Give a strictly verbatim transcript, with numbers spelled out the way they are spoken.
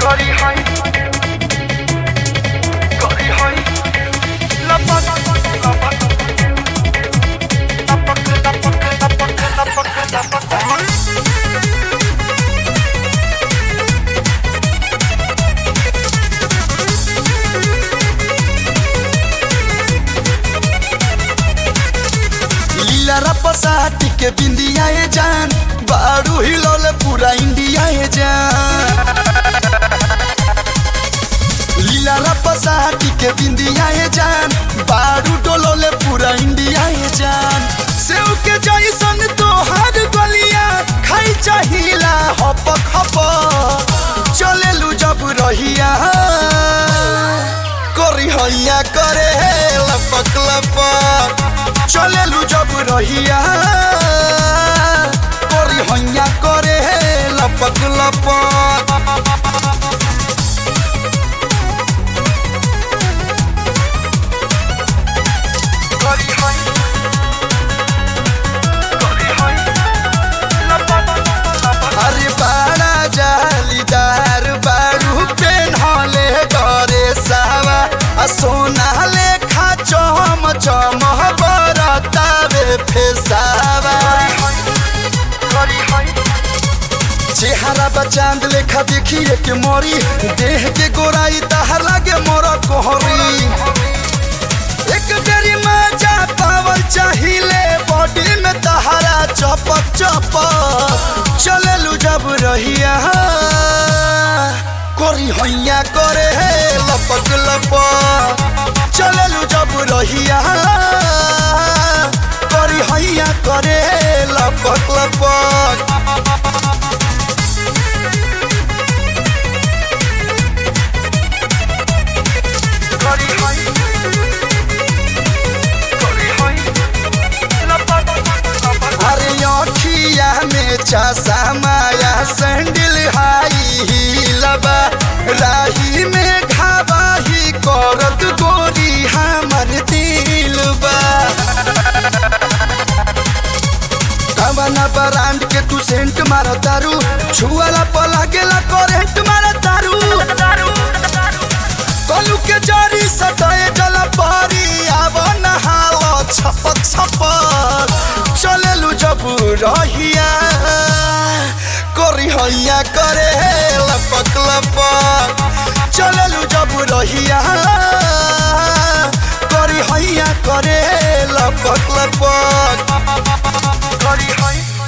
करी है करी है लपक लपक लपक लपक लपक लपक रपसाटी के बिंदिया है जान बारू हिलोले पूरा इंडिया है जान लीला रपसाटी के बिंदिया है जान बारू डोलोले पूरा इंडिया है जान सेव के जैसन तो हर गलिया खाई चाहिला हपक हपक चले लू जब रहिया करी हैया करे लपक लपक चले लू जब रहिया करी हैया करे लपक लपक करी है करी है लपक लपक अरे बाड़ा जालीदार बारू पेन्हले डरे सावा आ सोना लेखा चम चम बरतावे फेसावा चेहरा बचांद लेखा देखिए के मोरी देह के गोराई तहर लागे मोर कोहरी एक बेरी मजा पावल चाहिए बॉडी में तहरा चपक चपक चले लू जब रहिया करी हैया करे लपक लपक चले लू जब रहिया करी हैया करे लपक लपक करी है करी है लपक लपक अरे अखिया में चसा माया सैंडल हाई हिलबा राही में घावाही करत गोरी हमर दिलबा कवना ब्रांड के तू सेंट मार तारू छुआला पला गेला करेंट मार तारू कलू के जरी सटाए जला पारी आव नहालो छपक छपक चले लू जब रहिया करी हैया करे लपक लपक चले लू जब रहिया करी हैया करे लपक लपक करी है